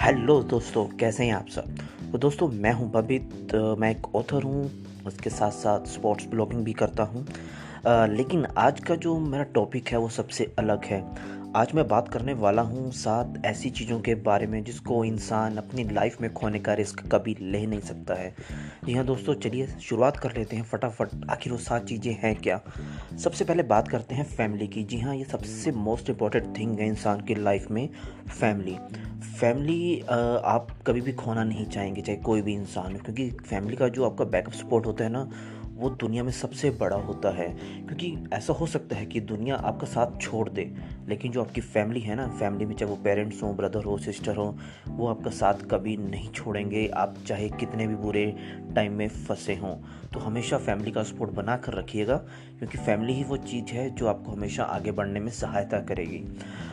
Hello दोस्तों, कैसे हैं आप सब। तो दोस्तों, मैं हूं बबित। मैं एक ऑथर हूं, उसके साथ साथ स्पोर्ट्स ब्लॉगिंग भी करता हूं। लेकिन आज का जो मेरा टॉपिक है वो सबसे अलग है। आज मैं बात करने वाला हूं 7 ऐसी चीज़ों के बारे में जिसको इंसान अपनी लाइफ में खोने का रिस्क कभी ले नहीं सकता है। जी हाँ दोस्तों, चलिए शुरुआत कर लेते हैं फटाफट। आखिर वो 7 चीज़ें हैं क्या। सबसे पहले बात करते हैं फैमिली की। जी हाँ, ये सबसे मोस्ट इम्पॉर्टेंट थिंग है इंसान की लाइफ में, फैमिली। फैमिली आप कभी भी खोना नहीं चाहेंगे, चाहे कोई भी इंसान हो, क्योंकि फैमिली का जो आपका बैकअप सपोर्ट होता है ना, वो दुनिया में सबसे बड़ा होता है। क्योंकि ऐसा हो सकता है कि दुनिया आपका साथ छोड़ दे, लेकिन जो आपकी फैमिली है ना, फैमिली में चाहे वो पेरेंट्स हों, ब्रदर हो, सिस्टर हो, वो आपका साथ कभी नहीं छोड़ेंगे। आप चाहे कितने भी बुरे टाइम में फंसे हों, तो हमेशा फैमिली का सपोर्ट बना कर रखिएगा, क्योंकि फैमिली ही वो चीज़ है जो आपको हमेशा आगे बढ़ने में सहायता करेगी।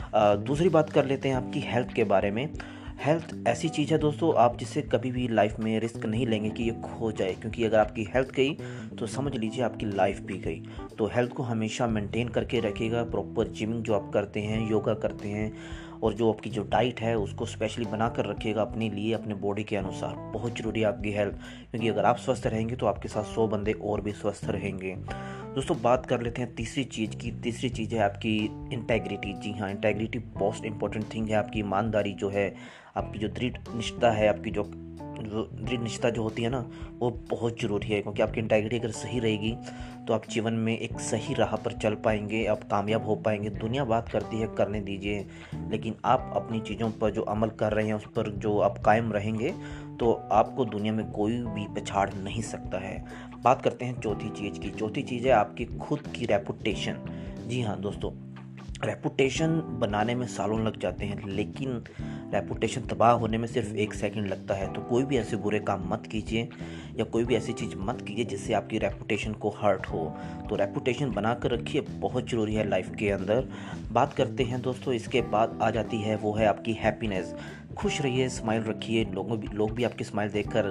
दूसरी बात कर लेते हैं आपकी हेल्थ के बारे में। हेल्थ ऐसी चीज़ है दोस्तों, आप जिससे कभी भी लाइफ में रिस्क नहीं लेंगे कि ये खो जाए, क्योंकि अगर आपकी हेल्थ गई तो समझ लीजिए आपकी लाइफ भी गई। तो हेल्थ को हमेशा मेंटेन करके रखिएगा। प्रॉपर जिमिंग जो आप करते हैं, योगा करते हैं, और जो आपकी जो डाइट है उसको स्पेशली बना कर रखिएगा अपने लिए, अपने बॉडी के अनुसार। बहुत ज़रूरी है आपकी हेल्थ, क्योंकि अगर आप स्वस्थ रहेंगे तो आपके साथ 100 बंदे और भी स्वस्थ रहेंगे। दोस्तों, बात कर लेते हैं तीसरी चीज़ की। तीसरी चीज़ है आपकी इंटेग्रिटी। जी हाँ, इंटेग्रिटी मोस्ट इंपॉर्टेंट थिंग है। आपकी ईमानदारी जो है, आपकी जो दृढ़ निष्ठा है, आपकी जो दृढ़ निष्ठा जो होती है ना, वो बहुत ज़रूरी है। क्योंकि आपकी इंटेग्रिटी अगर सही रहेगी तो आप जीवन में एक सही राह पर चल पाएंगे, आप कामयाब हो पाएंगे। दुनिया बात करती है, करने दीजिए, लेकिन आप अपनी चीज़ों पर जो अमल कर रहे हैं उस पर जो आप कायम रहेंगे, तो आपको दुनिया में कोई भी पछाड़ नहीं सकता है। बात करते हैं चौथी चीज़ की। चौथी चीज़ है आपकी खुद की रेपुटेशन। जी हाँ दोस्तों, रेपुटेशन बनाने में सालों लग जाते हैं, लेकिन रेपुटेशन तबाह होने में सिर्फ 1 सेकंड लगता है। तो कोई भी ऐसे बुरे काम मत कीजिए, या कोई भी ऐसी चीज़ मत कीजिए जिससे आपकी रेपुटेशन को हर्ट हो। तो रेपुटेशन बना कर रखिए, बहुत ज़रूरी है लाइफ के अंदर। बात करते हैं दोस्तों, इसके बाद आ जाती है वो है आपकी हैप्पीनेस। खुश रहिए, स्माइल रखिए। लोग भी आपकी स्माइल देखकर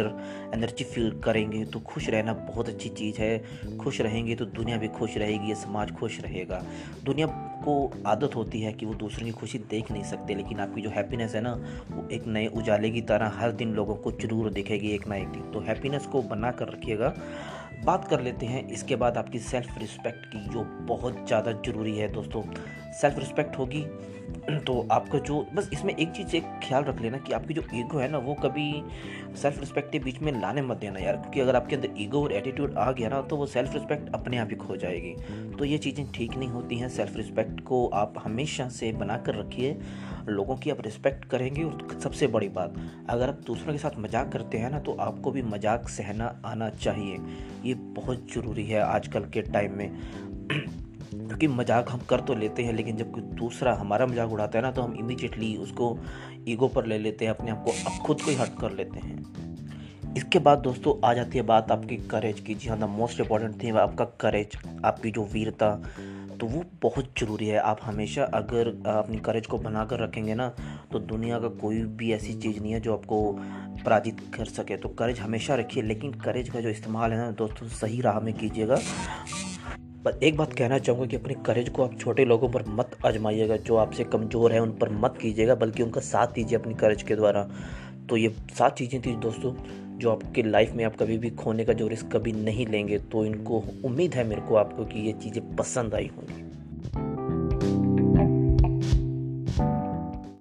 एनर्जी फील करेंगे। तो खुश रहना बहुत अच्छी चीज़ है। खुश रहेंगे तो दुनिया भी खुश रहेगी, समाज खुश रहेगा। दुनिया को आदत होती है कि वो दूसरों की खुशी देख नहीं सकते, लेकिन आपकी जो हैप्पीनेस है ना, वो एक नए उजाले की तरह हर दिन लोगों को जरूर दिखेगी, एक ना एक दिन। तो हैप्पीनेस को बना कर रखिएगा। बात कर लेते हैं इसके बाद आपकी सेल्फ रिस्पेक्ट की, जो बहुत ज़्यादा ज़रूरी है दोस्तों। सेल्फ रिस्पेक्ट होगी तो आपका जो, बस इसमें एक चीज़ एक ख्याल रख लेना कि आपकी जो ईगो है ना, वो कभी सेल्फ रिस्पेक्ट के बीच में लाने मत देना यार। क्योंकि अगर आपके अंदर ईगो और एटीट्यूड आ गया ना, तो वो सेल्फ रिस्पेक्ट अपने आप ही खो जाएगी। तो ये चीज़ें ठीक नहीं होती हैं। सेल्फ रिस्पेक्ट को आप हमेशा से बना कर रखिए। लोगों की आप रिस्पेक्ट करेंगे, और सबसे बड़ी बात, अगर आप दूसरों के साथ मजाक करते हैं ना, तो आपको भी मजाक सहना आना चाहिए। ये बहुत ज़रूरी है आजकल के टाइम में। क्योंकि मजाक हम कर तो लेते हैं, लेकिन जब कोई दूसरा हमारा मजाक उड़ाता है ना, तो हम इमीडिएटली उसको ईगो पर ले लेते हैं, अपने आप को अब खुद को ही हर्ट कर लेते हैं। इसके बाद दोस्तों आ जाती है बात आपकी करेज की। जी हाँ, द मोस्ट इम्पॉर्टेंट थिंग आपका करेज, आपकी जो वीरता, तो वो बहुत ज़रूरी है। आप हमेशा अगर अपनी करेज को बना कर रखेंगे ना, तो दुनिया का कोई भी ऐसी चीज़ नहीं है जो आपको पराजित कर सके। तो करेज हमेशा रखिए, लेकिन करेज का जो इस्तेमाल है ना दोस्तों, सही राह में कीजिएगा। पर एक बात कहना चाहूँगा कि अपने करेज को आप छोटे लोगों पर मत आजमाइएगा। जो आपसे कमज़ोर है उन पर मत कीजिएगा, बल्कि उनका साथ दीजिए अपनी करेज के द्वारा। तो ये 7 चीज़ें थी दोस्तों, जो आपके लाइफ में आप कभी भी खोने का जो रिस्क कभी नहीं लेंगे। तो इनको उम्मीद है मेरे को आपको कि ये चीज़ें पसंद आई होंगी।